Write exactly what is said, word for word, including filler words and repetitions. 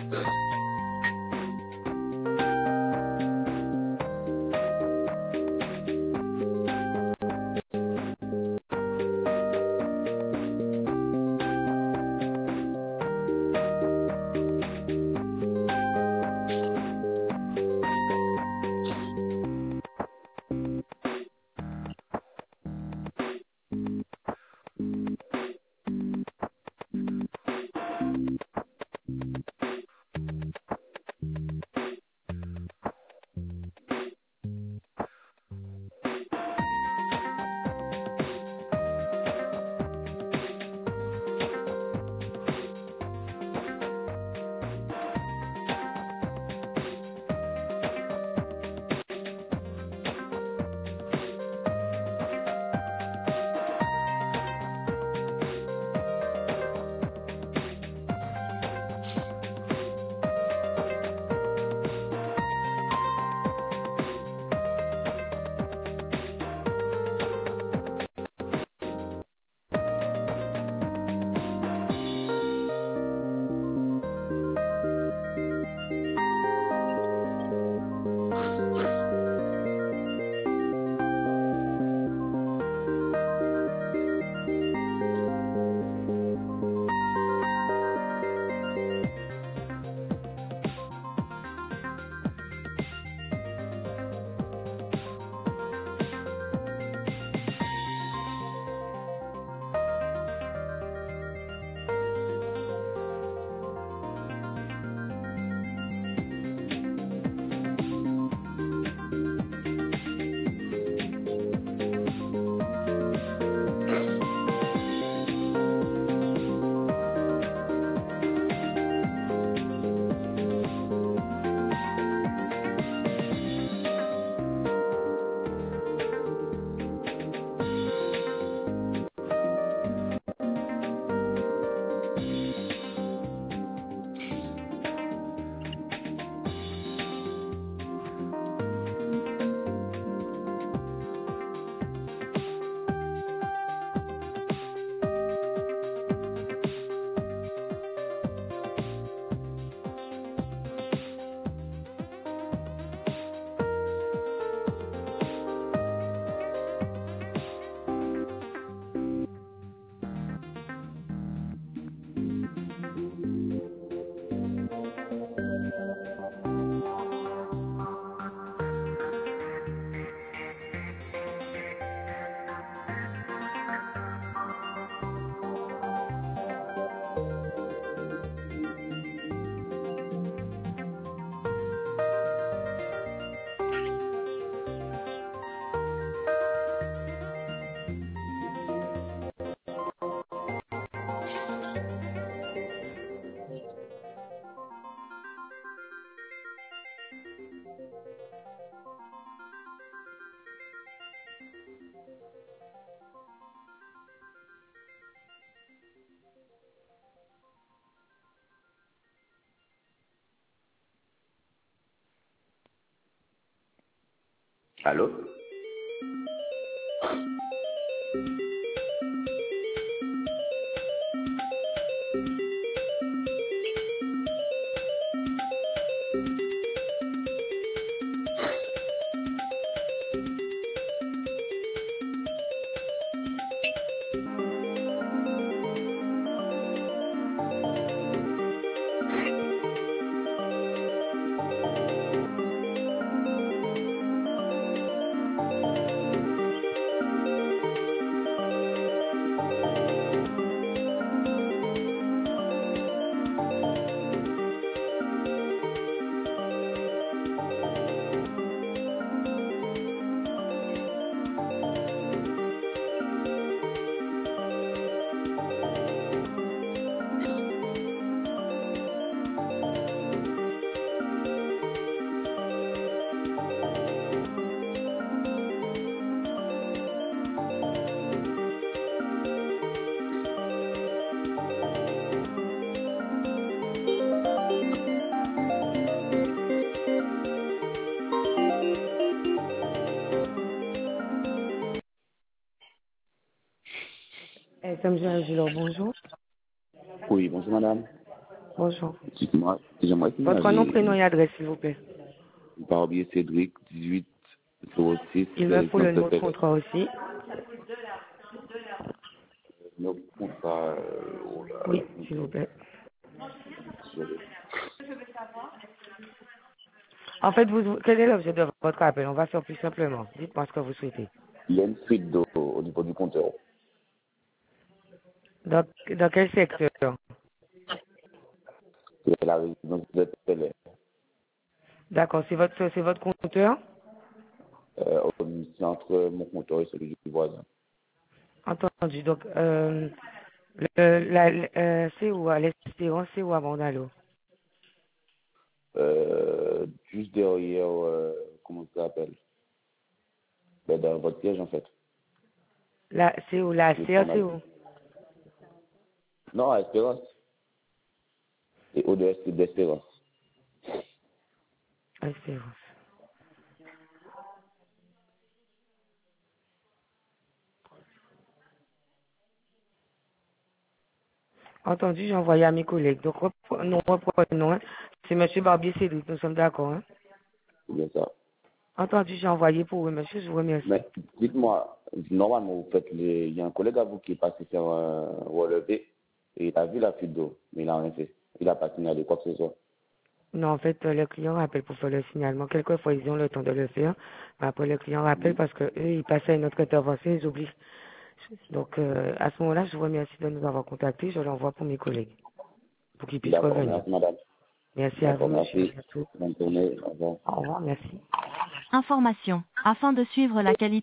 Allô? F M G Angelo, bonjour. Oui, bonjour madame. Bonjour. Dites-moi, j'aimerais Votre nom, prénom signaler et adresse, s'il vous plaît. Barbier Cédric, dix-huit zéro six, Il me faut le numéro de cinquante-sept. contrat aussi. Nos contrats, euh, oh là Oui, là, s'il vous plaît. désolé. En fait, vous, quel est l'objet de votre appel? On va faire plus simplement. Dites-moi ce que vous souhaitez. Il y a une fuite d'eau au niveau du compteur. Dans, dans quel secteur? C'est la résidence de Pellet. D'accord, c'est votre, c'est votre compteur? Euh, au- c'est entre mon compteur et celui du voisin. Entendu. Donc, euh, le, la, le- euh, c'est où à l'Espérance, c'est où à Mondalo? Euh, juste derrière, euh, comment ça s'appelle? Ben, dans votre siège, en fait. Là, c'est où? La Le C A, c'est format. où? Non, à Espérance. Et au-delà, c'est d'Espérance. Espérance. Entendu, j'ai envoyé à mes collègues. Donc, repre- nous reprenons. Hein. C'est monsieur Barbier Cédric, nous sommes d'accord. Hein. C'est bien ça. Entendu, j'ai envoyé pour vous, monsieur, je vous remercie. Mais dites-moi, normalement, vous faites les... il y a un collègue à vous qui est passé faire un relevé et il a vu la fuite d'eau, mais il n'a rien fait. Il n'a pas signalé quoi que ce soit. Non, en fait, euh, le client rappelle pour faire le signalement. Quelquefois, ils ont le temps de le faire. Mais après, le client rappelle parce que eux, ils passent à une autre intervention, ils oublient. Donc, euh, à ce moment-là, je vous remercie de nous avoir contactés. Je l'envoie pour mes collègues, pour qu'ils puissent D'accord, revenir. merci madame. Merci à vous, D'accord, monsieur. À merci. bientôt. Bonne journée. Au revoir. Au revoir, merci. Information. Afin de suivre la qualité